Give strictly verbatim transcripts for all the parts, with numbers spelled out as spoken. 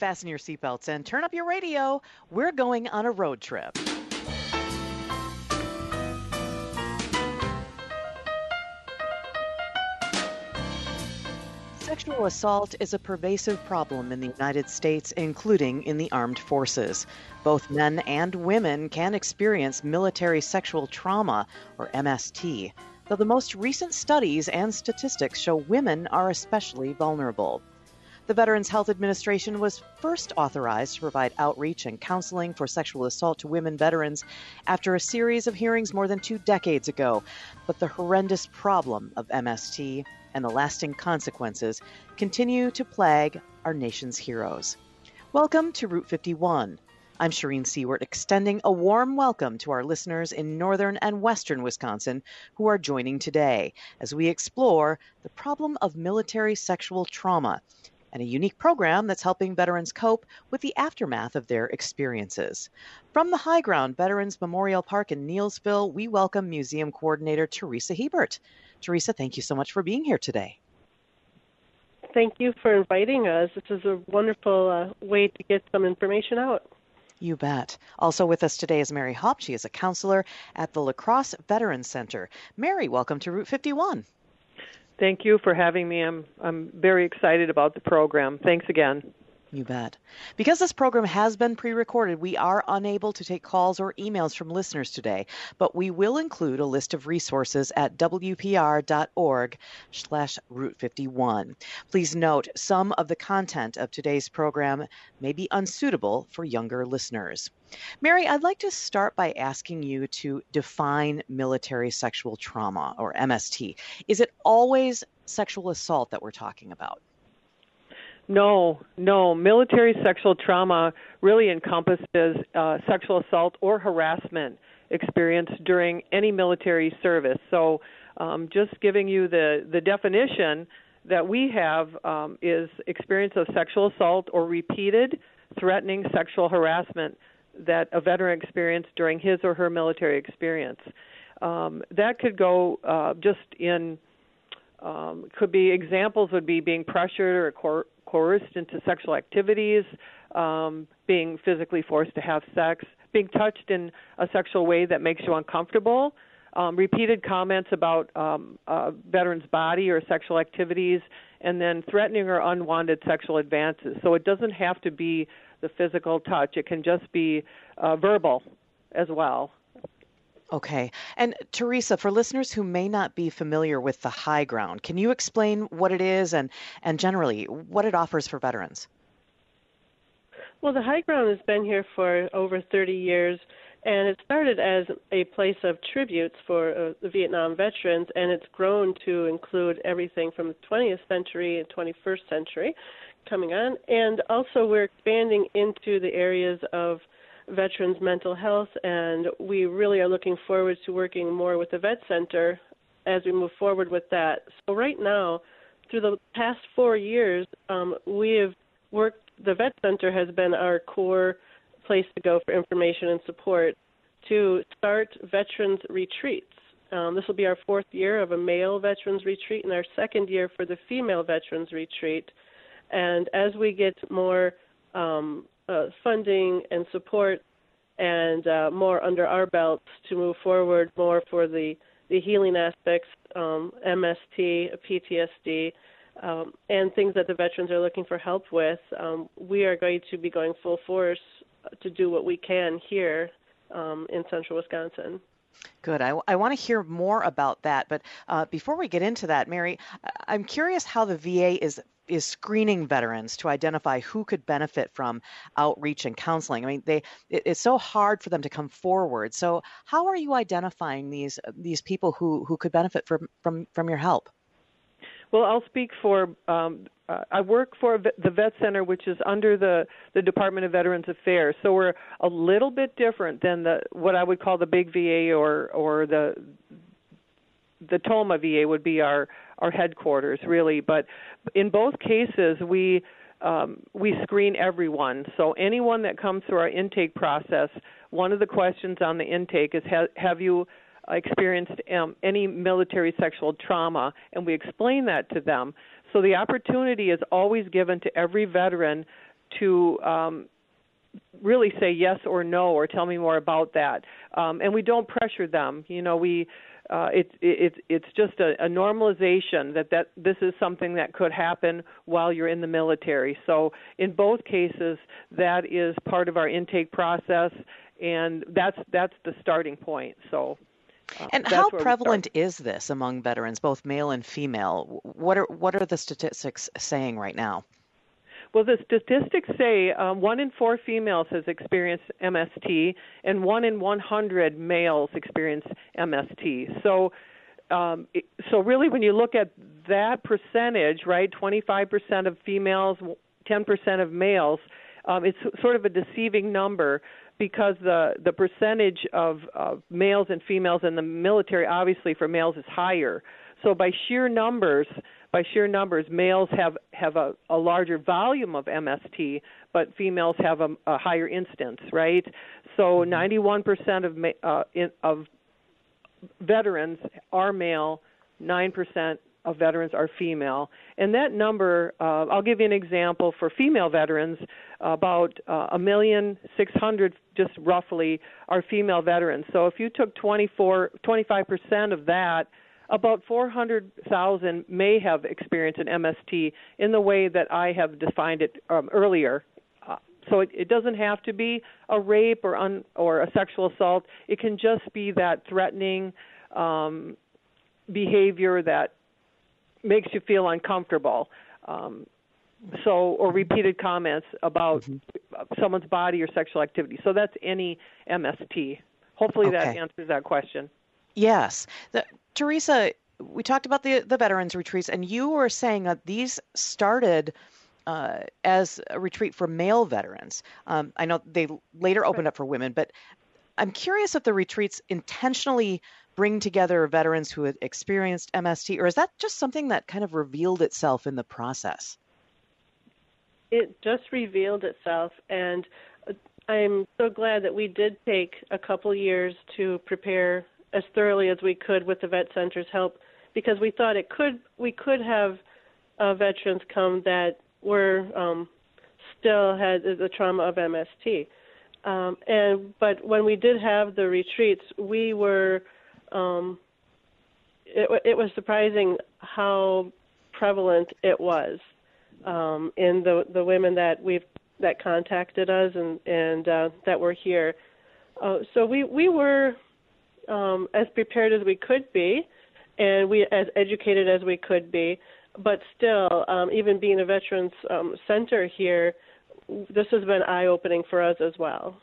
fasten your seatbelts and turn up your radio. We're going on a road trip. Sexual assault is a pervasive problem in the United States, including in the armed forces. Both men and women can experience military sexual trauma, or M S T, though the most recent studies and statistics show women are especially vulnerable. The Veterans Health Administration was first authorized to provide outreach and counseling for sexual assault to women veterans after a series of hearings more than two decades ago. But the horrendous problem of M S T and the lasting consequences continue to plague our nation's heroes. Welcome to Route fifty-one. I'm Shireen Seward, extending a warm welcome to our listeners in northern and western Wisconsin who are joining today as we explore the problem of military sexual trauma and a unique program that's helping veterans cope with the aftermath of their experiences. From the High Ground Veterans Memorial Park in Neillsville, we welcome Museum Coordinator Teresa Hebert. Teresa, thank you so much for being here today. Thank you for inviting us. This is a wonderful uh, way to get some information out. You bet. Also with us today is Mary Hopp. She is a counselor at the La Crosse Veterans Center. Mary, welcome to Route fifty-one. Thank you for having me. I'm I'm very excited about the program. Thanks again. You bet. Because this program has been pre-recorded, we are unable to take calls or emails from listeners today, but we will include a list of resources at w p r dot org slash route fifty-one. Please note, some of the content of today's program may be unsuitable for younger listeners. Mary, I'd like to start by asking you to define military sexual trauma, or M S T. Is it always sexual assault that we're talking about? No, no. Military sexual trauma really encompasses uh, sexual assault or harassment experienced during any military service. So um, just giving you the, the definition that we have um, is experience of sexual assault or repeated threatening sexual harassment that a veteran experienced during his or her military experience. Um, that could go uh, just in, um, could be examples would be being pressured or coer- coerced into sexual activities, um, being physically forced to have sex, being touched in a sexual way that makes you uncomfortable, um, repeated comments about um, a veteran's body or sexual activities, and then threatening or unwanted sexual advances. So it doesn't have to be the physical touch. It can just be uh, verbal as well. Okay. And Teresa, for listeners who may not be familiar with the High Ground, can you explain what it is and, and generally what it offers for veterans? Well, the High Ground has been here for over thirty years, and it started as a place of tributes for uh, the Vietnam veterans, and it's grown to include everything from the twentieth century and twenty-first century coming on. And also we're expanding into the areas of veterans' mental health, and we really are looking forward to working more with the Vet Center as we move forward with that. So right now, through the past four years, um, we have worked, the Vet Center has been our core place to go for information and support to start veterans retreats. Um, this will be our fourth year of a male veterans retreat and our second year for the female veterans retreat. And as we get more um, uh, funding and support and uh, more under our belts to move forward more for the, the healing aspects, um, M S T, P T S D, um, and things that the veterans are looking for help with, um, we are going to be going full force to do what we can here um, in central Wisconsin. Good. I, I want to hear more about that. But uh, before we get into that, Mary, I'm curious how the V A is is screening veterans to identify who could benefit from outreach and counseling. I mean, they it, it's so hard for them to come forward. So how are you identifying these these people who, who could benefit from, from, from your help? Well, I'll speak for, um, uh, I work for the Vet Center, which is under the, the Department of Veterans Affairs. So we're a little bit different than the what I would call the big V A or, or the the Toma V A would be our, our headquarters, really. But in both cases, we um, we screen everyone. So anyone that comes through our intake process, one of the questions on the intake is, ha- have you experienced um, any military sexual trauma? And we explain that to them. So the opportunity is always given to every veteran to um, really say yes or no or tell me more about that. Um, and we don't pressure them. You know, we uh, it, it, it's just a, a normalization that, that this is something that could happen while you're in the military. So in both cases, that is part of our intake process, and that's that's the starting point. So. Uh, and how prevalent is this among veterans, both male and female? What are what are the statistics saying right now? Well, the statistics say um, one in four females has experienced M S T, and one in one hundred males experience M S T. So, um, so really, when you look at that percentage, right, twenty-five percent of females, ten percent of males, um, it's sort of a deceiving number, because the, the percentage of uh, males and females in the military, obviously for males, is higher. So by sheer numbers, by sheer numbers, males have, have a, a larger volume of M S T, but females have a, a higher instance, right? So ninety-one percent of, uh, in, of veterans are male, nine percent of veterans are female. And that number, uh, I'll give you an example. For female veterans, about uh, a million six hundred, just roughly, are female veterans. So if you took twenty-four, twenty-five percent of that, about four hundred thousand may have experienced an M S T in the way that I have defined it um, earlier. Uh, so it, it doesn't have to be a rape or un, or a sexual assault. It can just be that threatening um, behavior that makes you feel uncomfortable. Um, so, or repeated comments about mm-hmm. someone's body or sexual activity. So that's any M S T. Hopefully okay. that answers that question. Yes. The, Teresa, we talked about the, the veterans retreats, and you were saying that these started uh, as a retreat for male veterans. Um, I know they later opened up for women, but I'm curious if the retreats intentionally bring together veterans who had experienced M S T, or is that just something that kind of revealed itself in the process? It just revealed itself, and I'm so glad that we did take a couple years to prepare as thoroughly as we could with the Vet Center's help, because we thought it could we could have uh, veterans come that were um, still had the trauma of M S T. Um, and but when we did have the retreats, we were um, it, it was surprising how prevalent it was um, in the the women that we've that contacted us and and uh, that were here. Uh, so we we were um, as prepared as we could be, and we as educated as we could be. But still, um, even being a veterans um, center here, this has been eye-opening for us as well.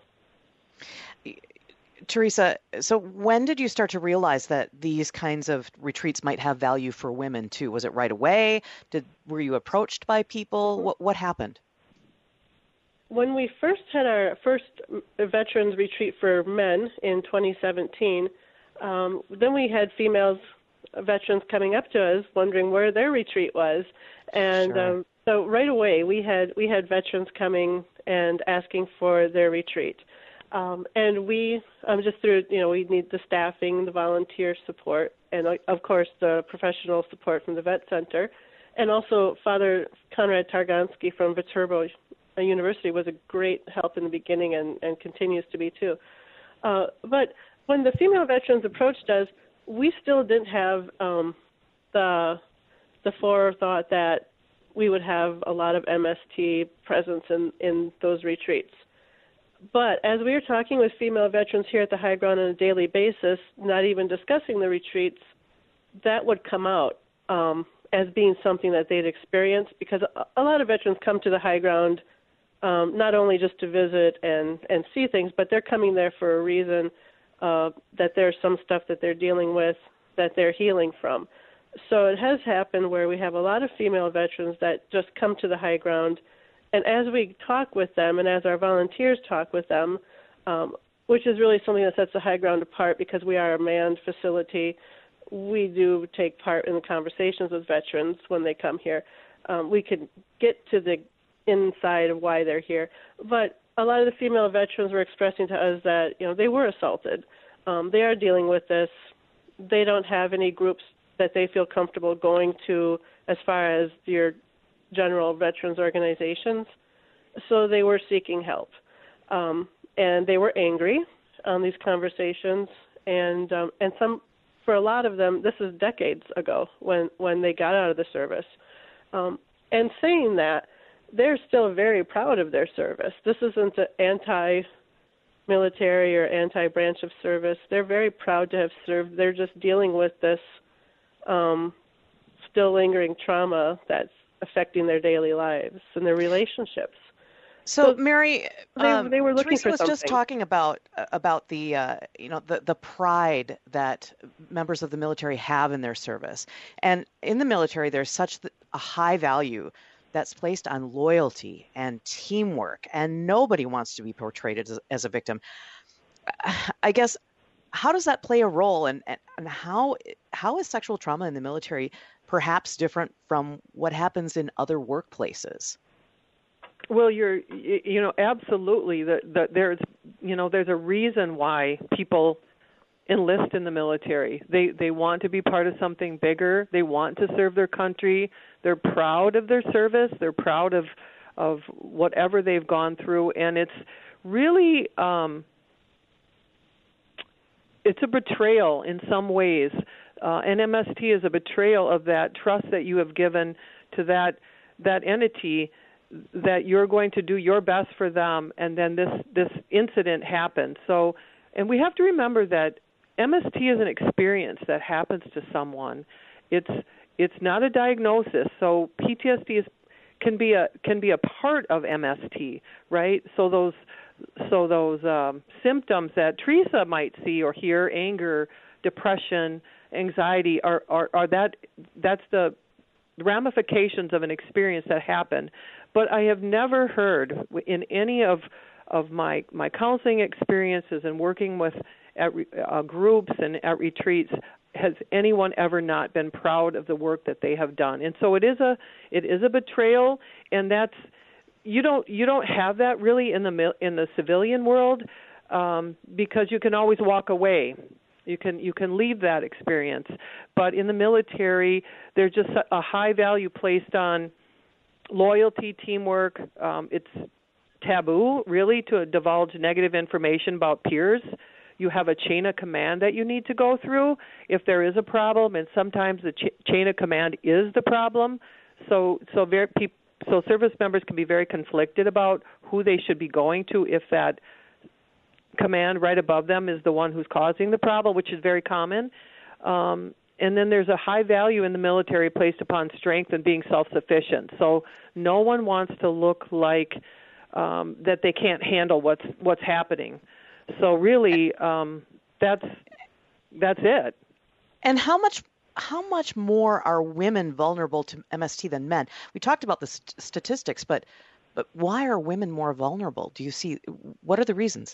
Teresa, so when did you start to realize that these kinds of retreats might have value for women too? Was it right away? Did were you approached by people? Mm-hmm. What what happened? When we first had our first veterans retreat for men in twenty seventeen, um, then we had females, veterans coming up to us wondering where their retreat was, and sure. um, so right away we had we had veterans coming and asking for their retreat. Um, and we, um, just through, you know, we need the staffing, the volunteer support, and of course the professional support from the Vet Center. And also Father Conrad Targonsky from Viterbo University was a great help in the beginning and, and continues to be too. Uh, but when the female veterans approached us, we still didn't have um, the, the forethought that we would have a lot of M S T presence in, in those retreats. But as we were talking with female veterans here at the High Ground on a daily basis, not even discussing the retreats, that would come out um, as being something that they'd experienced, because a lot of veterans come to the High Ground um, not only just to visit and, and see things, but they're coming there for a reason, uh, that there's some stuff that they're dealing with that they're healing from. So it has happened where we have a lot of female veterans that just come to the High Ground. And as we talk with them and as our volunteers talk with them, um, which is really something that sets the High Ground apart because we are a manned facility, we do take part in the conversations with veterans when they come here. Um, we can get to the inside of why they're here. But a lot of the female veterans were expressing to us that, you know, they were assaulted. Um, they are dealing with this. They don't have any groups that they feel comfortable going to as far as your general veterans organizations. So they were seeking help. Um, and they were angry on these conversations. And um, and some, for a lot of them, this is decades ago when, when they got out of the service. Um, and saying that, they're still very proud of their service. This isn't an anti-military or anti-branch of service. They're very proud to have served. They're just dealing with this um, still lingering trauma that's affecting their daily lives and their relationships. So, so Mary, they, um, they were looking Teresa for was something. just talking about about the uh, you know the the pride that members of the military have in their service, and in the military, there's such a high value that's placed on loyalty and teamwork, and nobody wants to be portrayed as, as a victim. I guess, how does that play a role, and, and how how is sexual trauma in the military perhaps different from what happens in other workplaces? Well, you're, you know, absolutely. The, the, there's, you know, there's a reason why people enlist in the military. They they want to be part of something bigger. They want to serve their country. They're proud of their service. They're proud of of whatever they've gone through, and it's really um, it's a betrayal in some ways. Uh, and M S T is a betrayal of that trust that you have given to that that entity, that you're going to do your best for them, and then this this incident happened. So, and we have to remember that M S T is an experience that happens to someone. It's it's not a diagnosis. So P T S D is, can be a can be a part of M S T, right? So those so those um, symptoms that Teresa might see or hear, anger, depression, anxiety, are are, are that that's the ramifications of an experience that happened. But I have never heard in any of of my my counseling experiences and working with at uh, groups and at retreats, has anyone ever not been proud of the work that they have done. And so it is a it is a betrayal, and that's you don't you don't have that really in the in the civilian world, um, because you can always walk away. You can you can leave that experience. But in the military, there's just a high value placed on loyalty, teamwork. Um, it's taboo, really, to divulge negative information about peers. You have a chain of command that you need to go through if there is a problem, and sometimes the ch- chain of command is the problem. So, so very pe- so service members can be very conflicted about who they should be going to if that command right above them is the one who's causing the problem, which is very common. Um, and then there's a high value in the military placed upon strength and being self-sufficient. So no one wants to look like um, that they can't handle what's what's happening. So really, um, that's that's it. And how much how much more are women vulnerable to M S T than men? We talked about the st- statistics, but but why are women more vulnerable? Do you see, what are the reasons?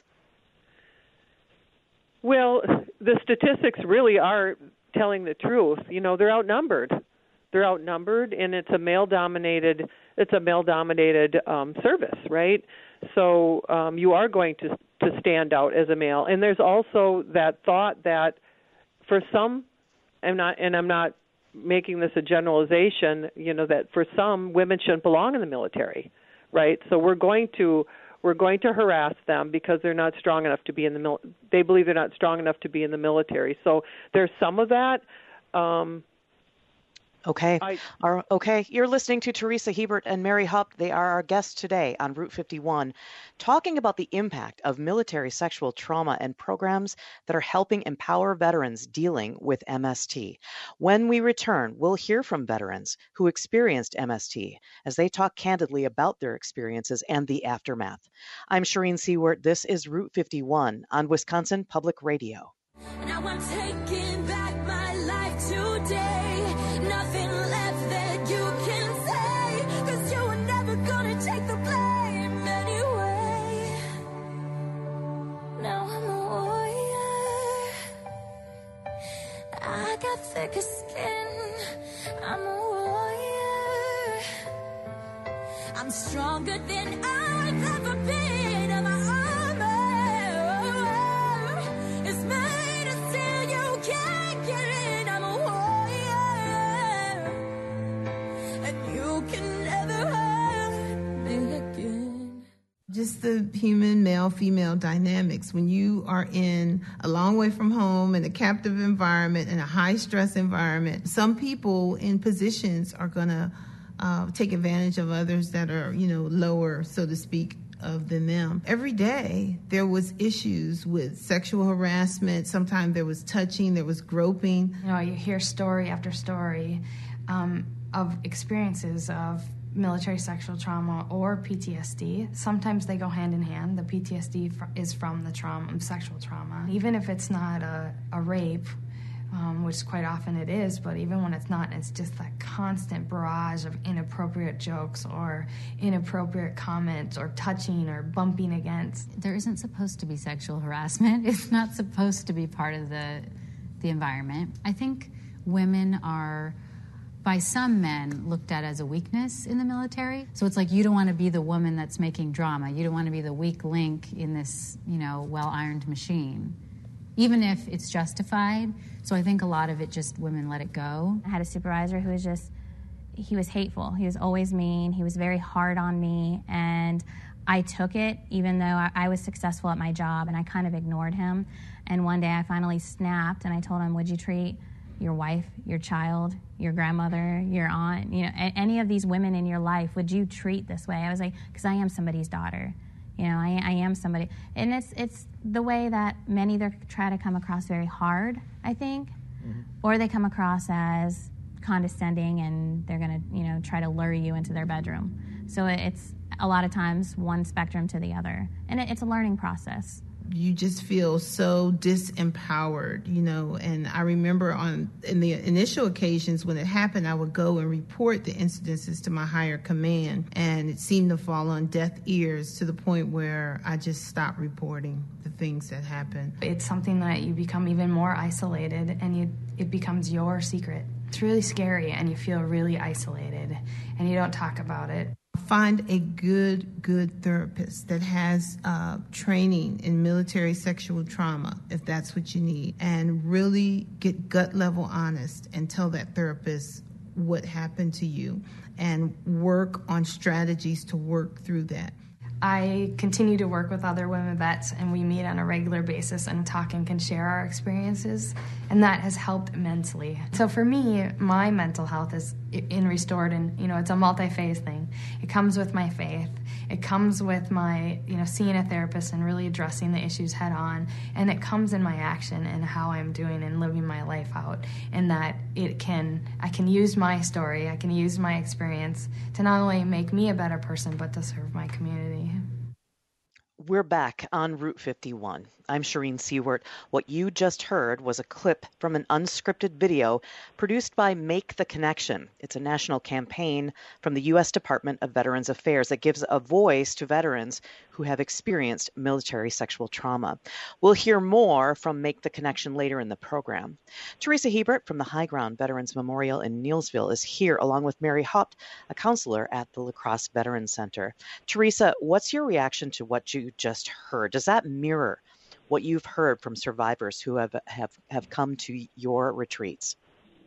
Well, the statistics really are telling the truth. You know, they're outnumbered. They're outnumbered, and it's a male-dominated it's a male-dominated um, service, right? So um, you are going to to stand out as a male. And there's also that thought that for some, I'm not, and I'm not making this a generalization, you know, that for some, women shouldn't belong in the military, right? So we're going to we're going to harass them because they're not strong enough to be in the mil- they believe they're not strong enough to be in the military. So there's some of that. Um, Okay. I, Our, okay. You're listening to Teresa Hebert and Mary Hupp. They are our guests today on Route fifty-one, talking about the impact of military sexual trauma and programs that are helping empower veterans dealing with M S T. When we return, we'll hear from veterans who experienced M S T as they talk candidly about their experiences and the aftermath. I'm Shireen Seward. This is Route fifty-one on Wisconsin Public Radio. Now I'm taking back my life today. Nothing left that you can say, 'cause you were never gonna take the blame anyway. Now I'm a warrior. I got thicker skin. I'm a warrior. I'm stronger than I've ever been. And my armor is made of steel. You can't get in. I'm a warrior, and you can never hurt me again. just the human male-female dynamics. When you are in a long way from home, in a captive environment, in a high-stress environment, some people in positions are going to uh, take advantage of others that are, you know, lower, so to speak, of than them. Every day there was issues with sexual harassment. Sometimes there was touching, there was groping. You know, you hear story after story um, of experiences of military sexual trauma or P T S D. Sometimes they go hand in hand. The P T S D fr- is from the trauma, sexual trauma. Even if it's not a, a rape, Um, which quite often it is, but even when it's not, it's just that constant barrage of inappropriate jokes or inappropriate comments or touching or bumping against. There isn't supposed to be sexual harassment. It's not supposed to be part of the the environment. I think women are, by some men, looked at as a weakness in the military. So it's like you don't want to be the woman that's making drama. You don't want to be the weak link in this, you know, well-ironed machine, even if it's justified. So I think a lot of it just women let it go. I had a supervisor who was just, he was hateful. He was always mean. He was very hard on me. And I took it, even though I, I was successful at my job, and I kind of ignored him. And one day I finally snapped and I told him, would you treat your wife, your child, your grandmother, your aunt, you know, a- any of these women in your life, would you treat this way? I was like, because I am somebody's daughter. You know, I, I am somebody. And it's it's the way that many either try to come across very hard, I think, mm-hmm. or they come across as condescending and they're going to, you know, try to lure you into their bedroom. So it's a lot of times one spectrum to the other. And it, it's a learning process. You just feel so disempowered, you know, and I remember on in the initial occasions when it happened, I would go and report the incidences to my higher command, and it seemed to fall on deaf ears to the point where I just stopped reporting the things that happened. It's something that you become even more isolated, and you, it becomes your secret. It's really scary, and you feel really isolated, and you don't talk about it. Find a good, good therapist that has uh, training in military sexual trauma, if that's what you need, and really get gut-level honest and tell that therapist what happened to you and work on strategies to work through that. I continue to work with other women vets, and we meet on a regular basis and talk and can share our experiences, and that has helped immensely. So for me, my mental health is in restored, and you know, it's a multi-phase thing. It comes with my faith. It comes with my, you know, seeing a therapist and really addressing the issues head on, and it comes in my action and how I'm doing and living my life out, and that it can, I can use my story, I can use my experience to not only make me a better person, but to serve my community. We're back on Route fifty-one. I'm Shireen Seward. What you just heard was a clip from an unscripted video produced by Make the Connection. It's a national campaign from the U S Department of Veterans Affairs that gives a voice to veterans who have experienced military sexual trauma. We'll hear more from Make the Connection later in the program. Teresa Hebert from the High Ground Veterans Memorial in Neillsville is here, along with Mary Haupt, a counselor at the La Crosse Veterans Center. Teresa, what's your reaction to what you just heard? Does that mirror what you've heard from survivors who have, have, have come to your retreats?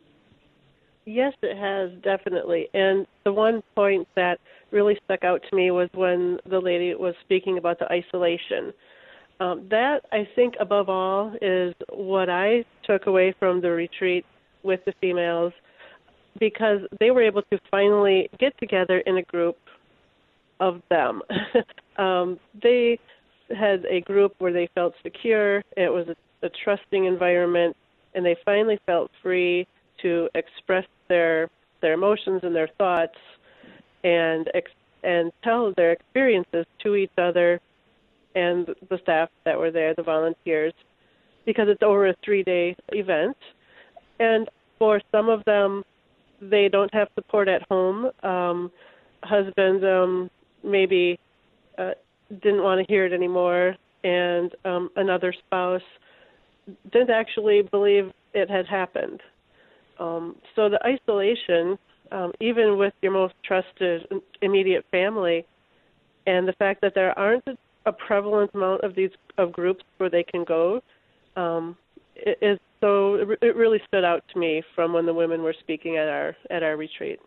Yes, it has, definitely. And the one point that really stuck out to me was when the lady was speaking about the isolation. Um, that, I think, above all, is what I took away from the retreat with the females, because they were able to finally get together in a group of them. um, they had a group where they felt secure. It was a, a trusting environment, and they finally felt free to express their their emotions and their thoughts, and ex- and tell their experiences to each other and the staff that were there, the volunteers, because it's over a three-day event. And for some of them, they don't have support at home. Um, husbands um, maybe uh, didn't want to hear it anymore, and um, another spouse didn't actually believe it had happened. Um, so the isolation, um, even with your most trusted immediate family, and the fact that there aren't a, a prevalent amount of these of groups where they can go, um, it, is so it really stood out to me from when the women were speaking at our at our retreat.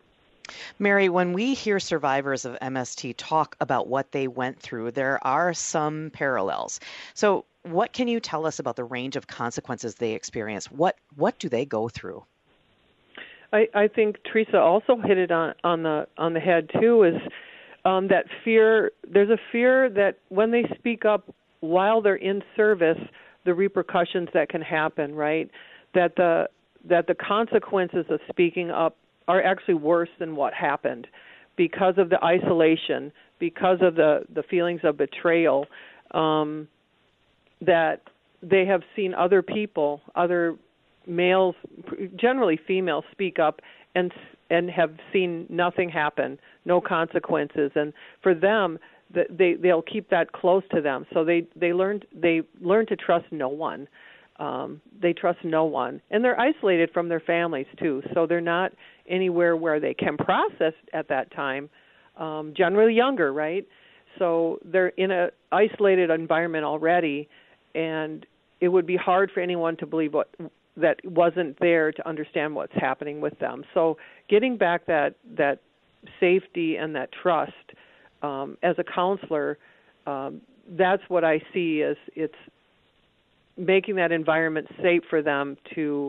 Mary, when we hear survivors of M S T talk about what they went through, there are some parallels. So what can you tell us about the range of consequences they experience? What what do they go through? I, I think Teresa also hit it on, on the on the head too, is um, that fear. There's a fear that when they speak up while they're in service, the repercussions that can happen, right? That the that the consequences of speaking up are actually worse than what happened because of the isolation, because of the, the feelings of betrayal, um, that they have seen other people, other males, generally females, speak up and and have seen nothing happen, no consequences. And for them, they, they'll keep that close to them. So they, they, learn, they learn to trust no one. Um, they trust no one. And they're isolated from their families, too. So they're not anywhere where they can process at that time, um, generally younger, right? So they're in an isolated environment already, and it would be hard for anyone to believe what that wasn't there to understand what's happening with them. So getting back that, that safety and that trust um, as a counselor, um, that's what I see as it's making that environment safe for them to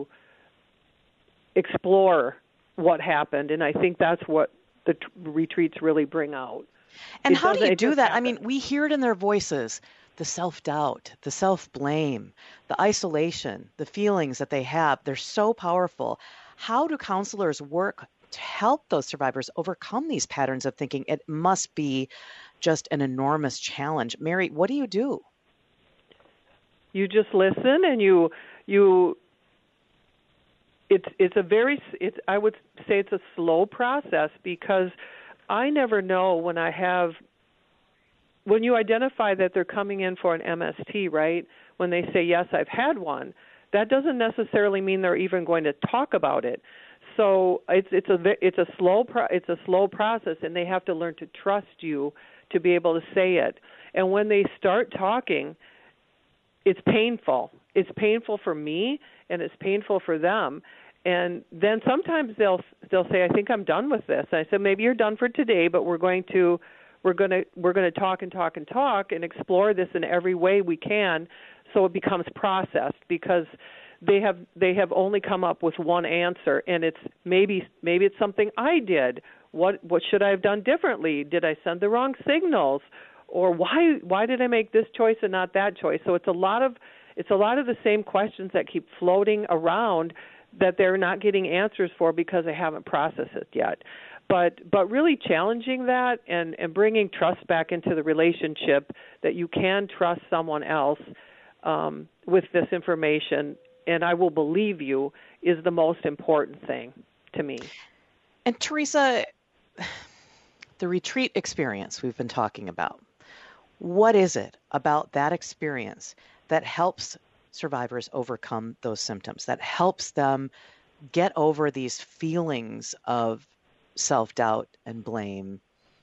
explore what happened, and I think that's what the t- retreats really bring out. And it how do you do that? Happen. I mean, we hear it in their voices, the self-doubt, the self-blame, the isolation, the feelings that they have. They're so powerful. How do counselors work to help those survivors overcome these patterns of thinking? It must be just an enormous challenge. Mary, what do you do? You just listen, and you you. It's it's a very it's I would say it's a slow process, because I never know when I have when you identify that they're coming in for an M S T, right? When they say yes, I've had one, that doesn't necessarily mean they're even going to talk about it. So it's it's a it's a slow pro, it's a slow process, and they have to learn to trust you to be able to say it. And when they start talking, it's painful. It's painful for me, and it's painful for them. And then sometimes they'll they'll say, "I think I'm done with this." And I said, "Maybe you're done for today, but we're going to we're going to we're going to talk and talk and talk and explore this in every way we can, so it becomes processed." Because they have they have only come up with one answer, and it's maybe maybe it's something I did. What what should I have done differently? Did I send the wrong signals? Or why why did I make this choice and not that choice? So it's a lot of it's a lot of the same questions that keep floating around that they're not getting answers for because they haven't processed it yet. But but really challenging that and, and bringing trust back into the relationship, that you can trust someone else um, with this information, and I will believe you, is the most important thing to me. And Teresa, the retreat experience we've been talking about, what is it about that experience that helps survivors overcome those symptoms, that helps them get over these feelings of self-doubt and blame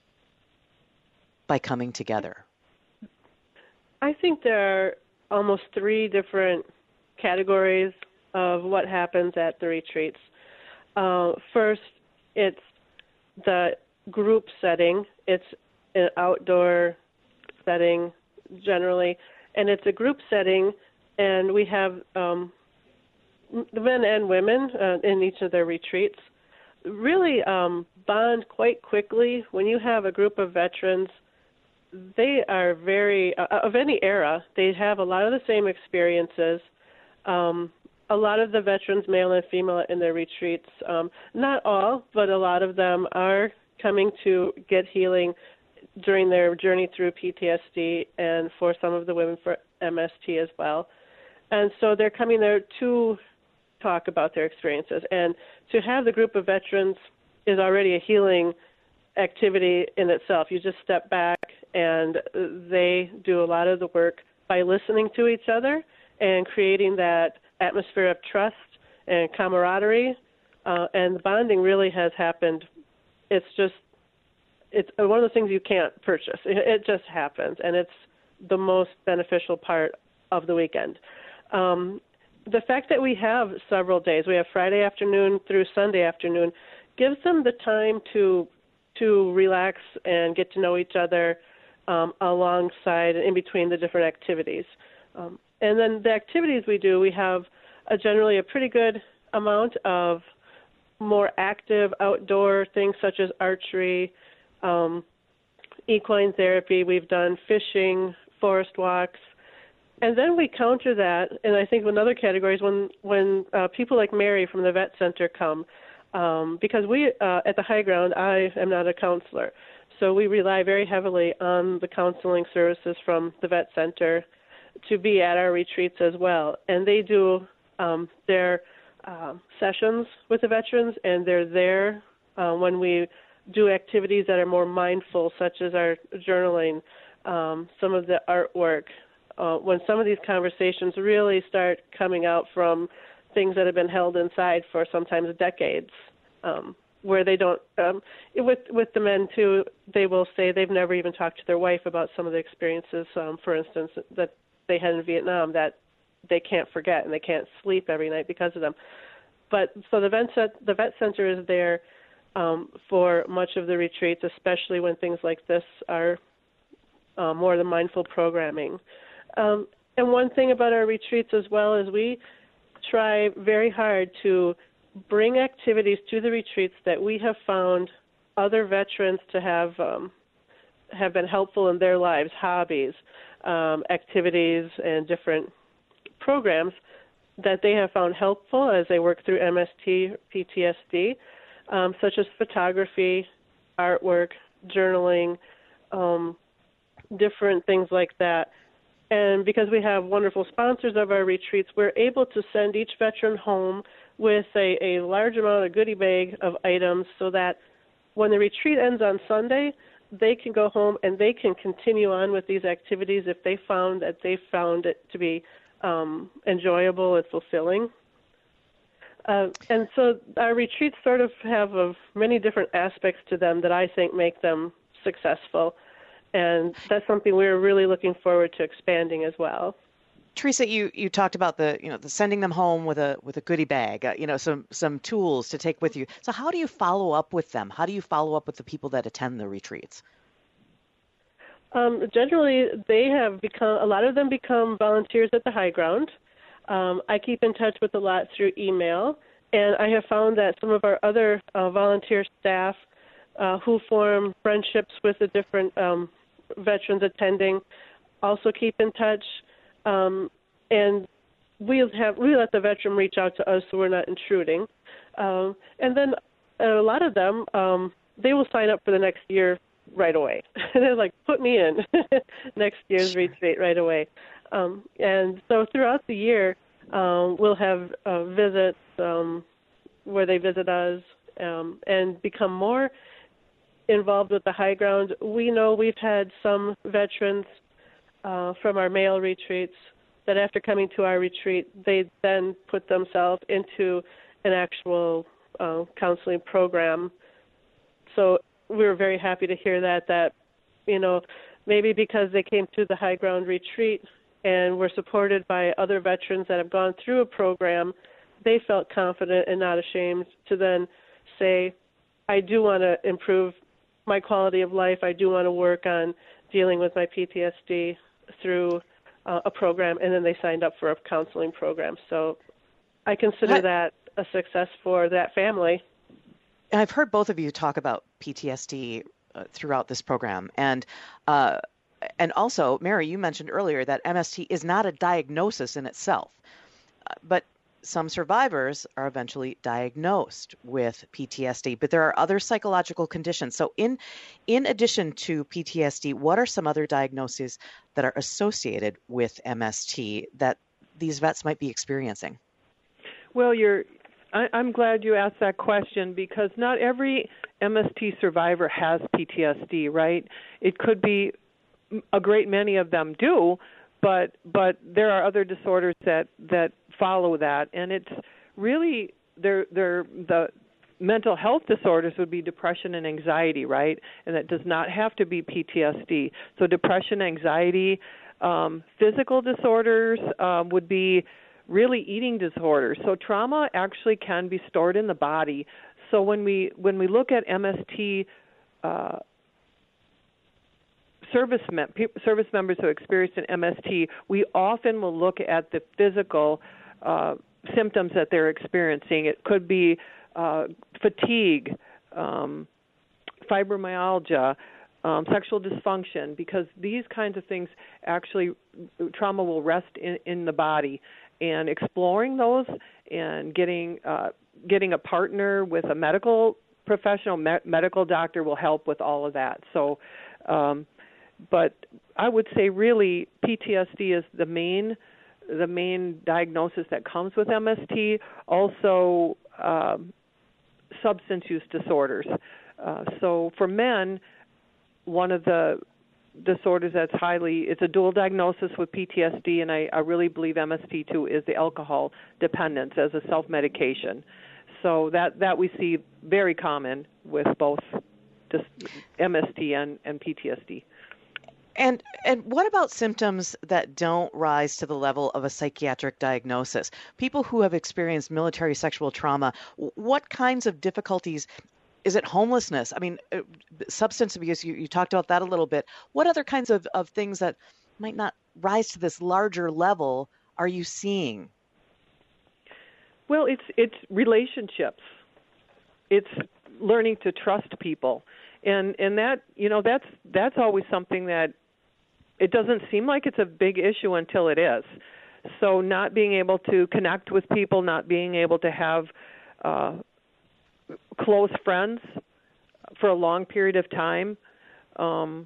by coming together? I think there are almost three different categories of what happens at the retreats. Uh, first, it's the group setting. It's an outdoor setting generally, and it's a group setting, and we have um, men and women uh, in each of their retreats really um, bond quite quickly. When you have a group of veterans, they are very, uh, of any era, they have a lot of the same experiences. Um, a lot of the veterans, male and female, in their retreats, um, not all, but a lot of them are coming to get healing during their journey through P T S D, and for some of the women for M S T as well. And so they're coming there to talk about their experiences. And to have the group of veterans is already a healing activity in itself. You just step back, and they do a lot of the work by listening to each other and creating that atmosphere of trust and camaraderie. Uh, and the bonding really has happened. It's just It's one of those things you can't purchase. It just happens, and it's the most beneficial part of the weekend. Um, the fact that we have several days, we have Friday afternoon through Sunday afternoon, gives them the time to to relax and get to know each other um, alongside and in between the different activities. Um, and then the activities we do, we have a, generally a pretty good amount of more active outdoor things such as archery, um, equine therapy. We've done fishing, forest walks. And then we counter that, and I think another category is when, when uh, people like Mary from the Vet Center come, um, because we, uh, at the High Ground, I am not a counselor, so we rely very heavily on the counseling services from the Vet Center to be at our retreats as well. And they do um, their uh, sessions with the veterans, and they're there uh, when we do activities that are more mindful, such as our journaling, um, some of the artwork, uh, when some of these conversations really start coming out from things that have been held inside for sometimes decades, um, where they don't, um, with with the men too, they will say they've never even talked to their wife about some of the experiences, um, for instance, that they had in Vietnam that they can't forget, and they can't sleep every night because of them. But so the vet, the vet center is there um, for much of the retreats, especially when things like this are uh, more the mindful programming. Um, and one thing about our retreats as well is we try very hard to bring activities to the retreats that we have found other veterans to have um, have been helpful in their lives, hobbies, um, activities, and different programs that they have found helpful as they work through M S T, P T S D, um, such as photography, artwork, journaling, um, different things like that. And because we have wonderful sponsors of our retreats, we're able to send each veteran home with a, a large amount of goodie bag of items so that when the retreat ends on Sunday, they can go home and they can continue on with these activities if they found that they found it to be um, enjoyable and fulfilling. Uh, and so our retreats sort of have of many different aspects to them that I think make them successful. And that's something we're really looking forward to expanding as well. Teresa, you, you talked about the you know the sending them home with a with a goodie bag, uh, you know some some tools to take with you. So how do you follow up with them? How do you follow up with the people that attend the retreats? Um, generally, they have become a lot of them become volunteers at the High Ground. Um, I keep in touch with a lot through email, and I have found that some of our other uh, volunteer staff uh, who form friendships with the different um, veterans attending also keep in touch. Um, and we have we let the veteran reach out to us so we're not intruding. Um, and then a lot of them, um, they will sign up for the next year right away. They're like, put me in next year's retreat right away. Um, and so throughout the year, um, we'll have uh, visits um, where they visit us um, and become more involved with the High Ground. We know we've had some veterans Uh, from our male retreats that after coming to our retreat, they then put themselves into an actual uh, counseling program. So we were very happy to hear that, that, you know, maybe because they came to the High Ground retreat and were supported by other veterans that have gone through a program, they felt confident and not ashamed to then say, I do want to improve my quality of life. I do want to work on dealing with my P T S D through uh, a program, and then they signed up for a counseling program. So I consider what? that a success for that family. And I've heard both of you talk about P T S D uh, throughout this program. And uh, and also, Mary, you mentioned earlier that M S T is not a diagnosis in itself, uh, but some survivors are eventually diagnosed with P T S D, but there are other psychological conditions. So in in addition to P T S D, what are some other diagnoses that are associated with M S T that these vets might be experiencing? Well, you're, I, I'm glad you asked that question because not every M S T survivor has P T S D, right? It could be a great many of them do, but but there are other disorders that, that follow that, and it's really they're, they're, the mental health disorders would be depression and anxiety, right? And that does not have to be P T S D. So depression, anxiety, um, physical disorders um, would be really eating disorders. So trauma actually can be stored in the body. So when we when we look at M S T uh, service mem- service members who experienced an M S T, we often will look at the physical uh, symptoms that they're experiencing. It could be uh, fatigue, um, fibromyalgia, um, sexual dysfunction, because these kinds of things actually, trauma will rest in, in the body. And exploring those and getting uh, getting a partner with a medical professional, me- medical doctor will help with all of that. So, um, but I would say really P T S D is the main the main diagnosis that comes with M S T. Also, um, substance use disorders. Uh, so for men, one of the disorders that's highly, it's a dual diagnosis with P T S D, and I, I really believe M S T two is the alcohol dependence as a self-medication. So that, that we see very common with both M S T and, and P T S D. And and what about symptoms that don't rise to the level of a psychiatric diagnosis? People who have experienced military sexual trauma, what kinds of difficulties? Is it homelessness? I mean, uh, substance abuse, you, you talked about that a little bit. What other kinds of, of things that might not rise to this larger level are you seeing? Well, it's it's relationships. It's learning to trust people. And and that, you know, that's that's always something that it doesn't seem like it's a big issue until it is. So not being able to connect with people, not being able to have uh, close friends for a long period of time, um,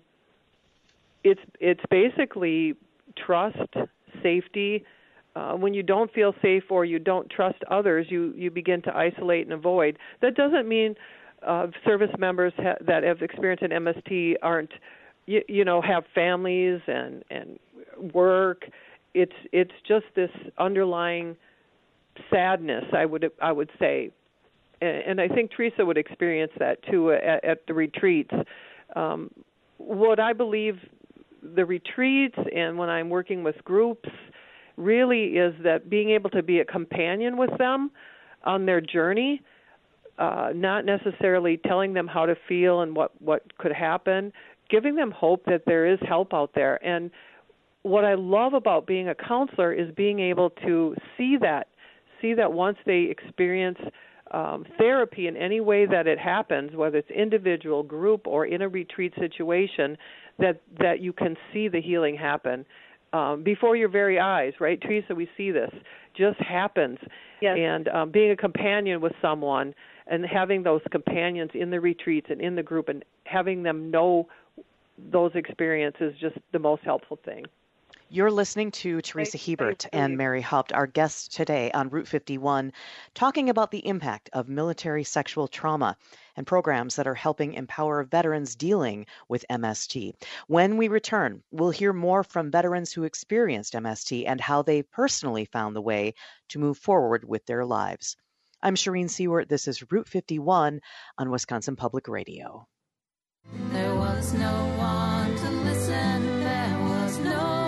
it's it's basically trust, safety. Uh, when you don't feel safe or you don't trust others, you, you begin to isolate and avoid. That doesn't mean uh, service members ha- that have experienced an M S T aren't, you, you know, have families and, and work. It's it's just this underlying sadness, I would I would say. And I think Teresa would experience that too at, at the retreats. Um, what I believe the retreats and when I'm working with groups really is that being able to be a companion with them on their journey, uh, not necessarily telling them how to feel and what, what could happen, giving them hope that there is help out there. And what I love about being a counselor is being able to see that, see that once they experience Um, therapy in any way that it happens, whether it's individual, group, or in a retreat situation, that, that you can see the healing happen um, before your very eyes, right? Teresa, we see this. Just happens. Yes. And um, being a companion with someone and having those companions in the retreats and in the group and having them know those experiences is just the most helpful thing. You're listening to Teresa Hebert and Mary Haupt, our guests today on Route fifty-one, talking about the impact of military sexual trauma and programs that are helping empower veterans dealing with M S T. When we return, we'll hear more from veterans who experienced M S T and how they personally found the way to move forward with their lives. I'm Shireen Seward. This is Route fifty-one on Wisconsin Public Radio. There was no one to listen. There was no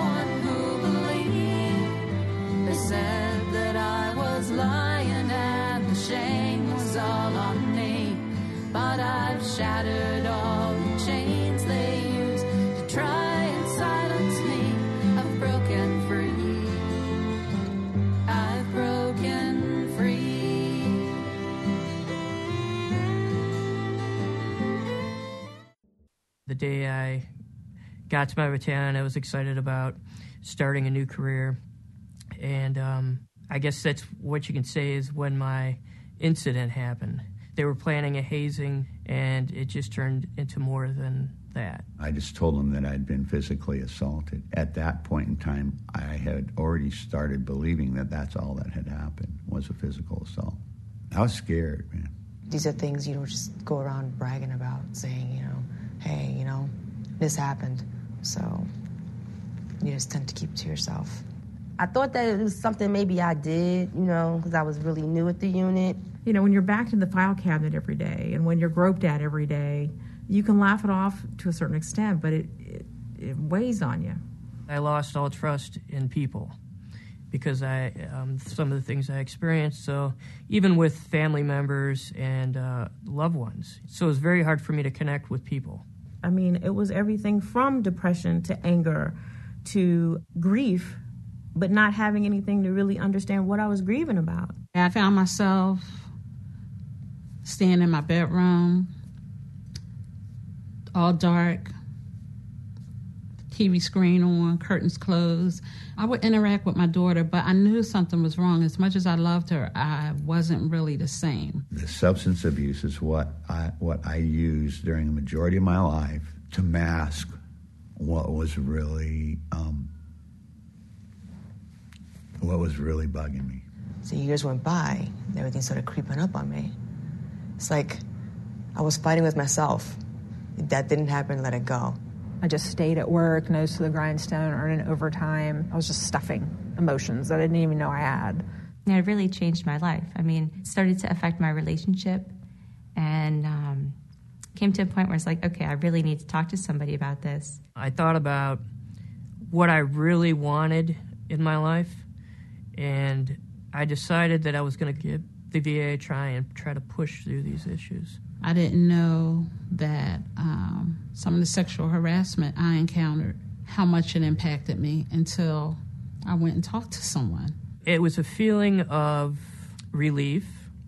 They said that I was lying and the shame was all on me. But I've shattered all the chains they used to try and silence me. I've broken free. I've broken free. The day I got to my battalion, I was excited about starting a new career. And um, I guess that's what you can say is when my incident happened. They were planning a hazing, and it just turned into more than that. I just told them that I'd been physically assaulted. At that point in time, I had already started believing that that's all that had happened, was a physical assault. I was scared, man. These are things you don't just go around bragging about, saying, you know, hey, you know, this happened. So you just tend to keep it to yourself. I thought that it was something maybe I did, you know, because I was really new at the unit. You know, when you're backed in the file cabinet every day and when you're groped at every day, you can laugh it off to a certain extent, but it, it, it weighs on you. I lost all trust in people. because I um, some of the things I experienced. So even with family members and uh, loved ones, so it was very hard for me to connect with people. I mean, it was everything from depression to anger to grief, but not having anything to really understand what I was grieving about. I found myself staying in my bedroom, all dark, T V screen on, curtains closed. I would interact with my daughter, but I knew something was wrong. As much as I loved her, I wasn't really the same. The substance abuse is what I, what I used during the majority of my life to mask what was really um, what was really bugging me. So years went by, and everything started creeping up on me. It's like I was fighting with myself. If that didn't happen, let it go. I just stayed at work, nose to the grindstone, earning overtime. I was just stuffing emotions that I didn't even know I had. And it really changed my life. I mean, it started to affect my relationship, and um, came to a point where it's like, okay, I really need to talk to somebody about this. I thought about what I really wanted in my life, and I decided that I was going to give the V A a try and try to push through these issues. I didn't know that um, some of the sexual harassment I encountered, how much it impacted me until I went and talked to someone. It was a feeling of relief.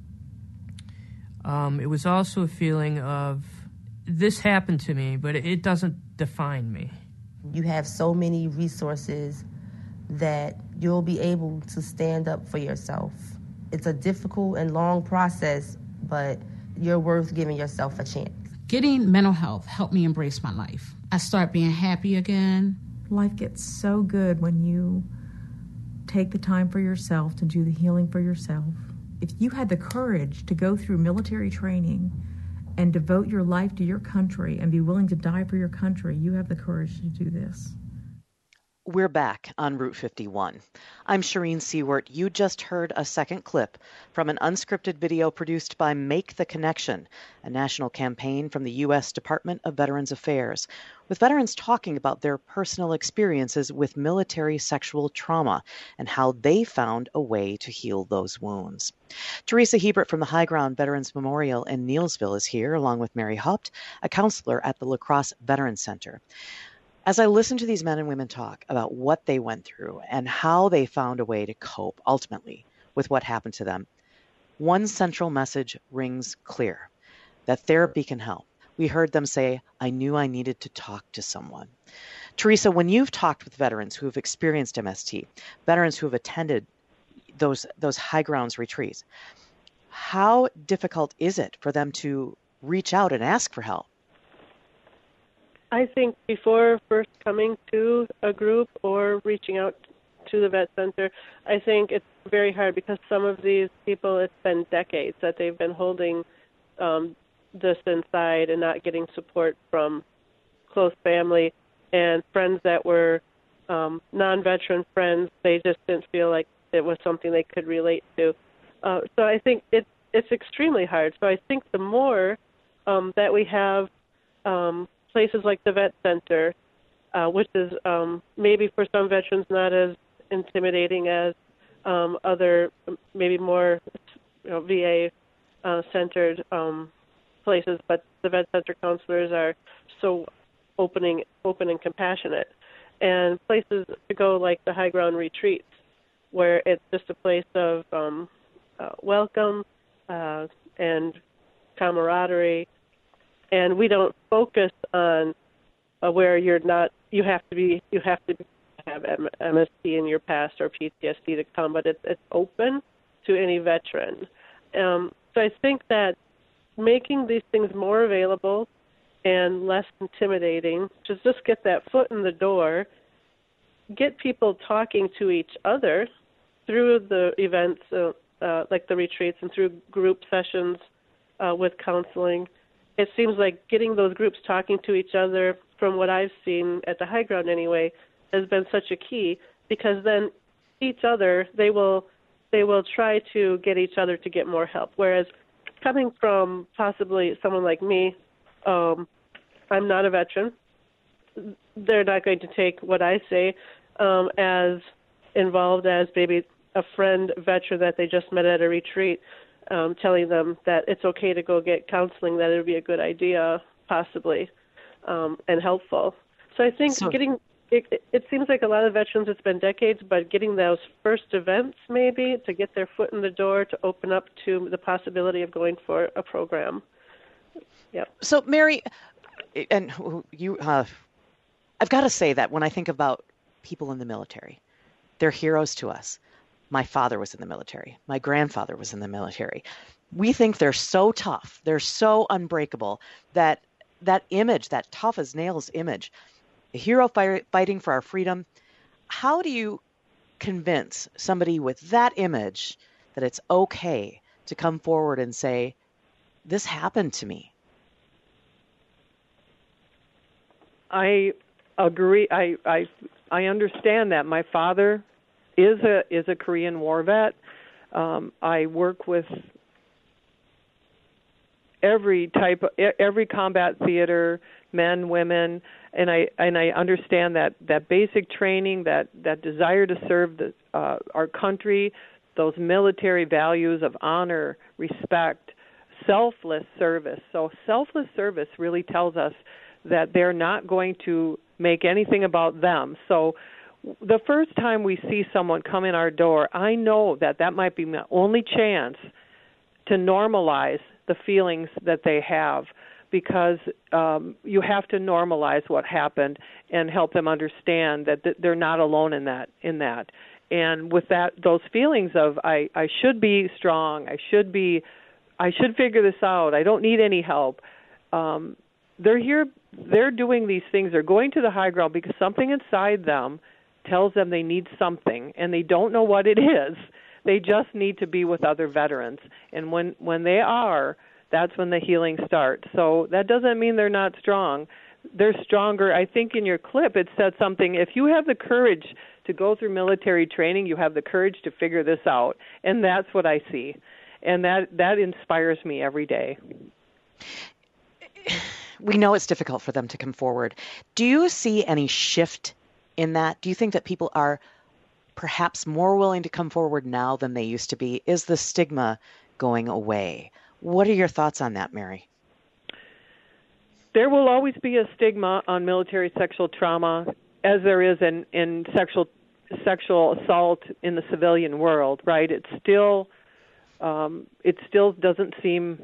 Um, it was also a feeling of, this happened to me, but it doesn't define me. You have so many resources that you'll be able to stand up for yourself. It's a difficult and long process, but you're worth giving yourself a chance. Getting mental health helped me embrace my life. I start being happy again. Life gets so good when you take the time for yourself to do the healing for yourself. If you had the courage to go through military training and devote your life to your country and be willing to die for your country, you have the courage to do this. We're back on Route fifty-one. I'm Shireen Seward. You just heard a second clip from an unscripted video produced by Make the Connection, a national campaign from the U S Department of Veterans Affairs, with veterans talking about their personal experiences with military sexual trauma and how they found a way to heal those wounds. Teresa Hebert from the High Ground Veterans Memorial in Neillsville is here, along with Mary Haupt, a counselor at the La Crosse Veterans Center. As I listen to these men and women talk about what they went through and how they found a way to cope ultimately with what happened to them, one central message rings clear, that therapy can help. We heard them say, I knew I needed to talk to someone. Teresa, when you've talked with veterans who have experienced M S T, veterans who have attended those, those high grounds retreats, how difficult is it for them to reach out and ask for help? I think before first coming to a group or reaching out to the Vet Center, I think it's very hard because some of these people, it's been decades that they've been holding um, this inside and not getting support from close family and friends that were um, non-veteran friends. They just didn't feel like it was something they could relate to. Uh, so I think it, it's extremely hard. So I think the more um, that we have um, places like the Vet Center, uh, which is um, maybe for some veterans not as intimidating as um, other, maybe more you know, V A-centered uh, um, places, but the Vet Center counselors are so opening, open and compassionate. And places to go like the High Ground retreats, where it's just a place of um, uh, welcome uh, and camaraderie. And we don't focus on uh, where you're not. You have to be. You have to have M S T in your past or P T S D to come, but it's it's open to any veteran. Um, so I think that making these things more available and less intimidating, just just get that foot in the door, get people talking to each other through the events, uh, uh, like the retreats, and through group sessions uh, with counseling. It seems like getting those groups talking to each other, from what I've seen at the High Ground anyway, has been such a key, because then each other, they will they will try to get each other to get more help. Whereas coming from possibly someone like me, um, I'm not a veteran. They're not going to take what I say um, as involved as maybe a friend veteran that they just met at a retreat, um, telling them that it's okay to go get counseling, that it would be a good idea, possibly, um, and helpful. So I think so, getting, it, it seems like a lot of veterans, it's been decades, but getting those first events maybe to get their foot in the door, to open up to the possibility of going for a program. Yep. So Mary, and you, uh, I've got to say that when I think about people in the military, they're heroes to us. My father was in the military. My grandfather was in the military. We think they're so tough, they're so unbreakable, that that image, that tough as nails image, a hero fight, fighting for our freedom, how do you convince somebody with that image that it's okay to come forward and say, this happened to me? I agree. I, I, I understand that. My father is a is a Korean War vet. Um, I work with every type, of, every combat theater, men, women, and I and I understand that, that basic training, that, that desire to serve the, uh, our country, those military values of honor, respect, selfless service. So selfless service really tells us that they're not going to make anything about them. So the first time we see someone come in our door, I know that that might be my only chance to normalize the feelings that they have, because um, you have to normalize what happened and help them understand that th- they're not alone in that. In that, and with that, those feelings of I, I should be strong, I should be, I should figure this out, I don't need any help. Um, they're here. They're doing these things. They're going to the high ground because something inside them tells them they need something, and they don't know what it is. They just need to be with other veterans. And when, when they are, that's when the healing starts. So that doesn't mean they're not strong. They're stronger. I think in your clip it said something, if you have the courage to go through military training, you have the courage to figure this out. And that's what I see. And that, that inspires me every day. We know it's difficult for them to come forward. Do you see any shift in that? Do you think that people are perhaps more willing to come forward now than they used to be? Is the stigma going away? What are your thoughts on that, Mary? There will always be a stigma on military sexual trauma, as there is in, in sexual sexual assault in the civilian world, right? It's still, um, it still doesn't seem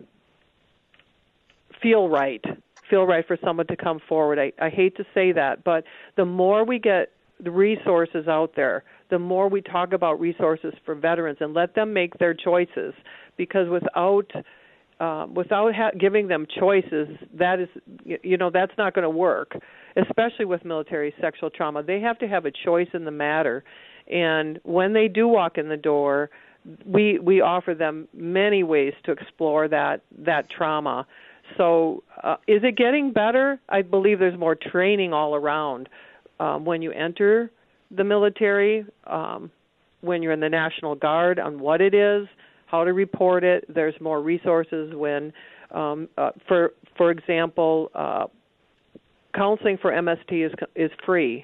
feel right. feel right for someone to come forward. I, I hate to say that, but the more we get the resources out there, the more we talk about resources for veterans and let them make their choices, because without uh, without ha- giving them choices, that is, you know, that's not going to work, especially with military sexual trauma. They have to have a choice in the matter, and when they do walk in the door, we we offer them many ways to explore that that trauma. So uh, is it getting better? I believe there's more training all around. Um, when you enter the military, um, when you're in the National Guard, on what it is, how to report it. There's more resources when, um, uh, for for example, uh, counseling for M S T is is free.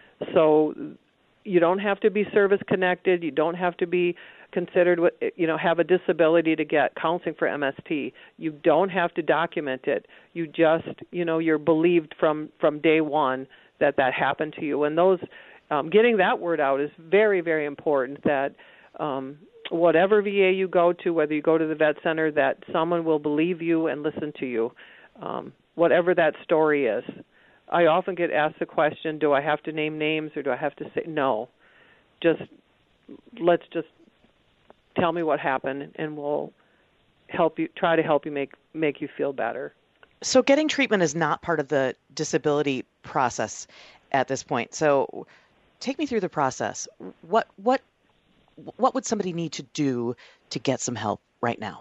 So you don't have to be service connected. You don't have to be considered, you know, have a disability to get counseling for M S T. You don't have to document it. You just, you know, you're believed from, from day one that that happened to you. And those, um, getting that word out is very, very important, that um, whatever V A you go to, whether you go to the vet center, that someone will believe you and listen to you, um, whatever that story is. I often get asked the question, do I have to name names or do I have to say no? Just let's just tell me what happened, and we'll help you, try to help you make make you feel better. So getting treatment is not part of the disability process at this point. So take me through the process. What what what would somebody need to do to get some help right now?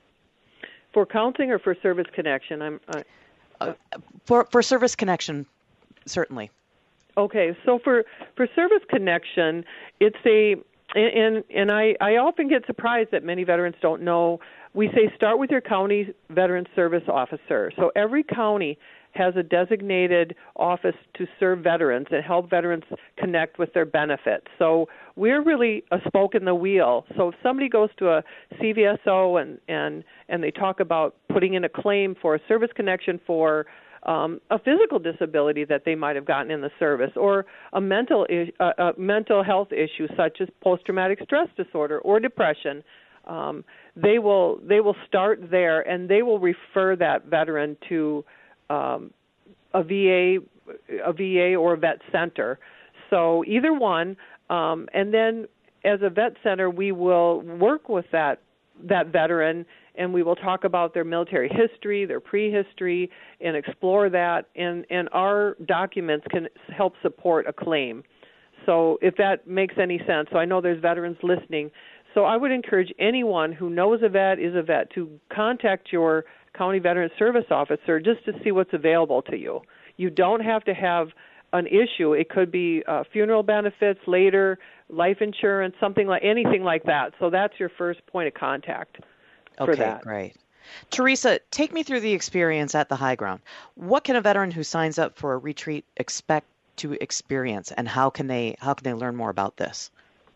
For counseling or for service connection? I'm I, uh, for for service connection, certainly. Okay, so for for service connection, it's a And and I, I often get surprised that many veterans don't know. We say start with your county veteran service officer. So every county has a designated office to serve veterans and help veterans connect with their benefits. So we're really a spoke in the wheel. So if somebody goes to a C V S O and, and, and they talk about putting in a claim for a service connection for um, a physical disability that they might have gotten in the service, or a mental, uh, a mental health issue such as post-traumatic stress disorder or depression, um, they will they will start there, and they will refer that veteran to um, a V A, a V A or a vet center. So either one, um, and then as a vet center, we will work with that that veteran, and we will talk about their military history, their prehistory, and explore that. And, and our documents can help support a claim. So if that makes any sense, so I know there's veterans listening. So I would encourage anyone who knows a vet, is a vet, to contact your county veteran service officer just to see what's available to you. You don't have to have an issue. It could be uh, funeral benefits later, life insurance, something like anything like that. So that's your first point of contact for okay, that. Okay, great. Teresa, take me through the experience at the High Ground. What can a veteran who signs up for a retreat expect to experience, and how can they how can they learn more about this?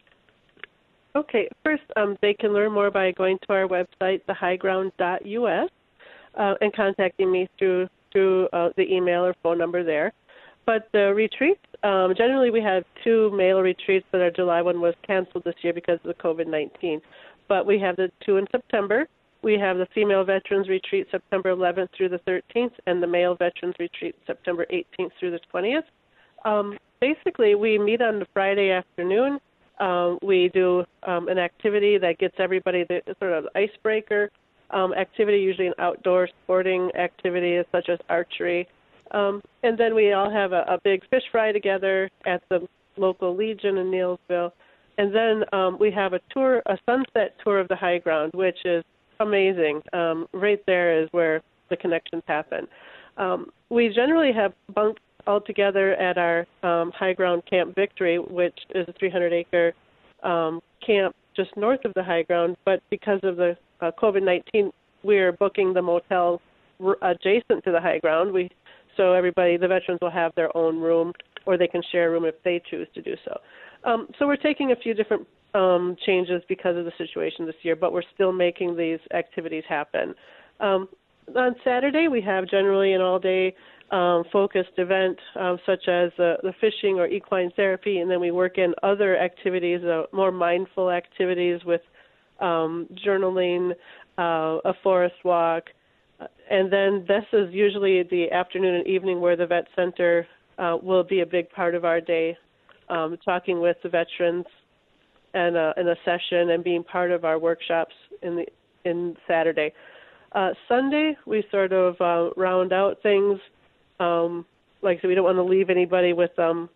Okay, first um, they can learn more by going to our website, the high ground dot U S, uh, and contacting me through through uh, the email or phone number there. But the retreats, um, generally we have two male retreats, but our July one was canceled this year because of the COVID nineteen. But we have the two in September. We have the female veterans retreat September eleventh through the thirteenth, and the male veterans retreat September eighteenth through the twentieth. Um, basically, we meet on the Friday afternoon. Um, we do um, an activity that gets everybody the sort of icebreaker um, activity, usually an outdoor sporting activity such as archery. Um, and then we all have a, a big fish fry together at the local Legion in Neillsville. And then um, we have a tour, a sunset tour of the High Ground, which is amazing. Um, right there is where the connections happen. Um, we generally have bunked all together at our um, High Ground Camp Victory, which is a three hundred acre um, camp just north of the High Ground. But because of the uh, COVID nineteen, we're booking the motel r- adjacent to the High Ground. We so everybody, the veterans, will have their own room, or they can share a room if they choose to do so. Um, so we're taking a few different um, changes because of the situation this year, but we're still making these activities happen. Um, on Saturday, we have generally an all-day Um, focused event um, such as uh, the fishing or equine therapy, and then we work in other activities, uh, more mindful activities with um, journaling, uh, a forest walk, uh, and then this is usually the afternoon and evening where the vet center uh, will be a big part of our day, um, talking with the veterans and uh, in a session and being part of our workshops in the in Saturday. Uh, Sunday we sort of uh, round out things. Um, like I said, we don't want to leave anybody with um,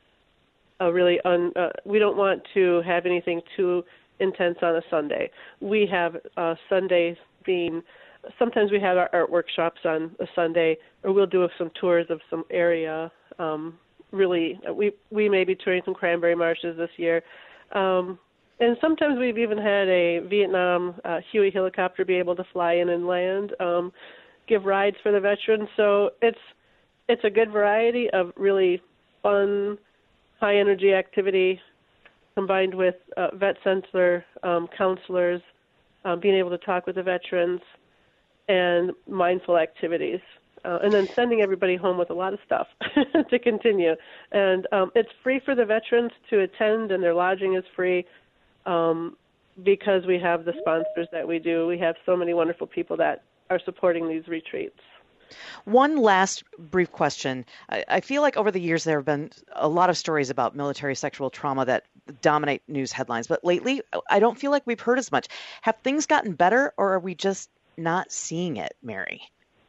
a really un. Uh, we don't want to have anything too intense on a Sunday. We have uh, Sundays being. Sometimes we have our art workshops on a Sunday, or we'll do some tours of some area. Um, really, we we may be touring some cranberry marshes this year, um, and sometimes we've even had a Vietnam uh, Huey helicopter be able to fly in and land, um, give rides for the veterans. So it's It's a good variety of really fun, high-energy activity combined with uh, vet center um, counselors, uh, being able to talk with the veterans, and mindful activities. Uh, and then sending everybody home with a lot of stuff to continue. And um, it's free for the veterans to attend, and their lodging is free um, because we have the sponsors that we do. We have so many wonderful people that are supporting these retreats. One last brief question. I, I feel like over the years there have been a lot of stories about military sexual trauma that dominate news headlines, but lately I don't feel like we've heard as much. Have things gotten better, or are we just not seeing it, Mary?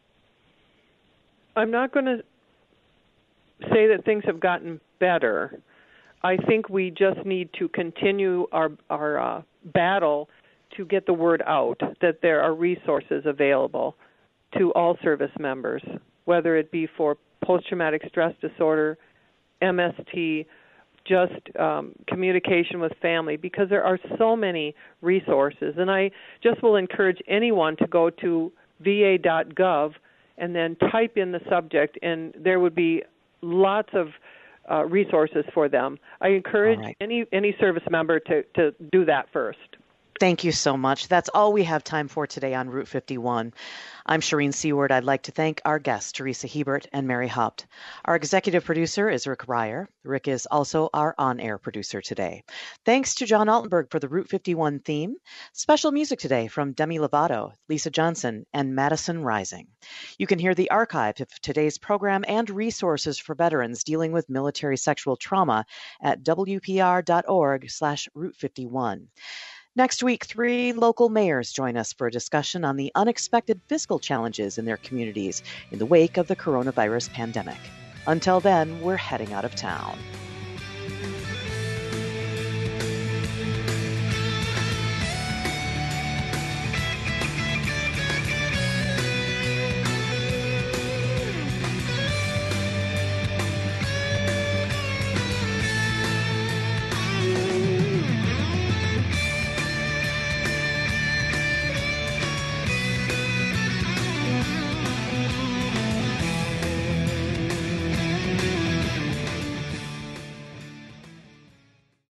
I'm not going to say that things have gotten better. I think we just need to continue our, our uh, battle to get the word out that there are resources available to all service members, whether it be for post-traumatic stress disorder, M S T, just um, communication with family, because there are so many resources. And I just will encourage anyone to go to v a dot gov and then type in the subject, and there would be lots of uh, resources for them. I encourage right. any any service member to, to do that first. Thank you so much. That's all we have time for today on Route fifty-one. I'm Shireen Seward. I'd like to thank our guests, Teresa Hebert and Mary Haupt. Our executive producer is Rick Ryer. Rick is also our on-air producer today. Thanks to John Altenberg for the Route fifty-one theme. Special music today from Demi Lovato, Lisa Johnson, and Madison Rising. You can hear the archive of today's program and resources for veterans dealing with military sexual trauma at w p r dot org slash route fifty-one. Next week, three local mayors join us for a discussion on the unexpected fiscal challenges in their communities in the wake of the coronavirus pandemic. Until then, we're heading out of town.